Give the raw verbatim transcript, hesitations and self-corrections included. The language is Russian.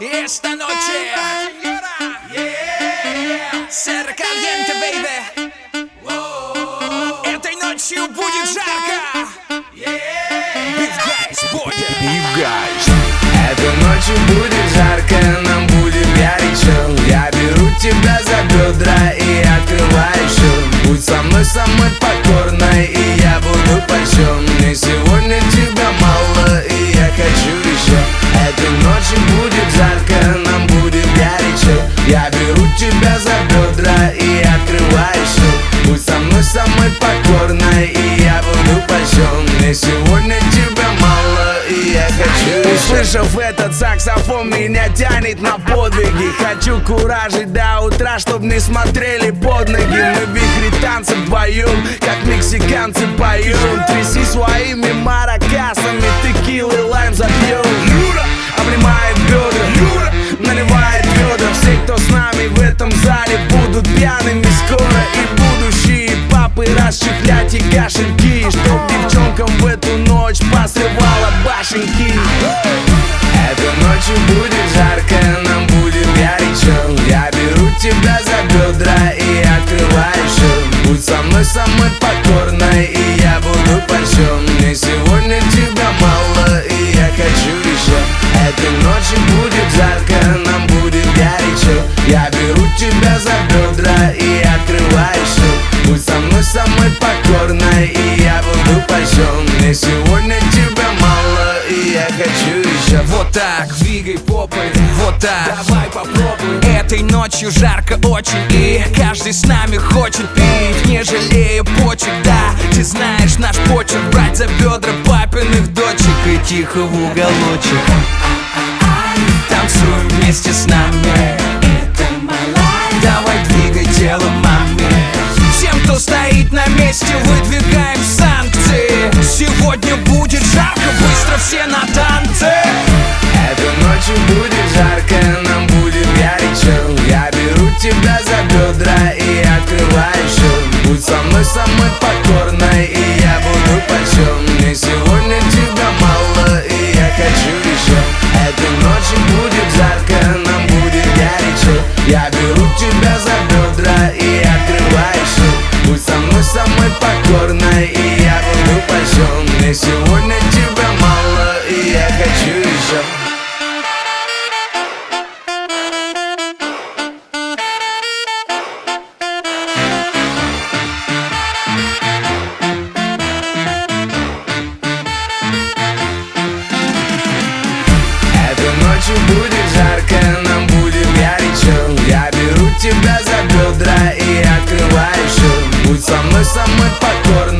esta noche Ser caliente, baby. Этой ночью будет жарко. Big guys, boy. Big guys. Этой ночью будет жарко, нам будет горячо. Я беру тебя за бедра и открываю счет. Будь со мной самой покорной, и я буду польщен. Мне сегодня тебя мало, и я хочу еще. Этой ночью будет жарко, нам будет горячо. Я беру тебя за бедра и открываю счет. Будь со мной самой покорной, и я буду польщен. Мне сегодня тебя мало, и я хочу еще. Услышав этот саксофон, меня тянет на подвиги. Хочу куражить до утра, чтоб не смотрели под ноги. Мы в вихре танцев вдвоем, как мексиканцы поем. Тряси своими маракасами, текилы, лайм запьем. Юра обнимает бедра, Юра наливает ведра. Все, кто с нами в этом зале, будут пьяными скоро. И будущие папы расчехлять и кошельки, чтоб девчонкам в эту ночь посрывала башенки. Этой ночью будет жарко, нам будет горячо. Я беру тебя за бедра и открываю счет. Будь со мной самой покорной, и я буду польщен. Мне сегодня тебя мало, и я хочу еще. Этой ночью будет жарко, нам будет горячо. Я беру тебя за бедра и открываю счет. Будь со мной самой покорной, и я буду польщен. Мне сегодня тебя мало, и я хочу еще. Вот так, двигай попой, вот так, давай попробуй. Этой ночью жарко очень, и каждый с нами хочет пить, не жалея почек, да. Ты знаешь наш почерк, брать за бедра папиных дочек и тихо в уголочек. Танцуем вместе с нами, давай двигай тело маме. Всем, кто стоит на месте, выдвигаем санкции. Сегодня будет жарко, быстро все на танцы. Этой ночью будет жарко, нам будет горячо. Я беру тебя за бедра и открываю счет. Будь со мной самой покорной, и я буду польщен. Мне сегодня тебя мало, и я хочу еще. Этой ночью будет жарко, нам будет горячо. Я беру тебя за бедра и открываю счет. Будь со мной самой покорной, и я буду польщен. Мне сегодня тебя мало, и я хочу еще. Ночью будет жарко, нам будет горячо. Я беру тебя за бедра и открываю счет. Будь со мной самой покорной.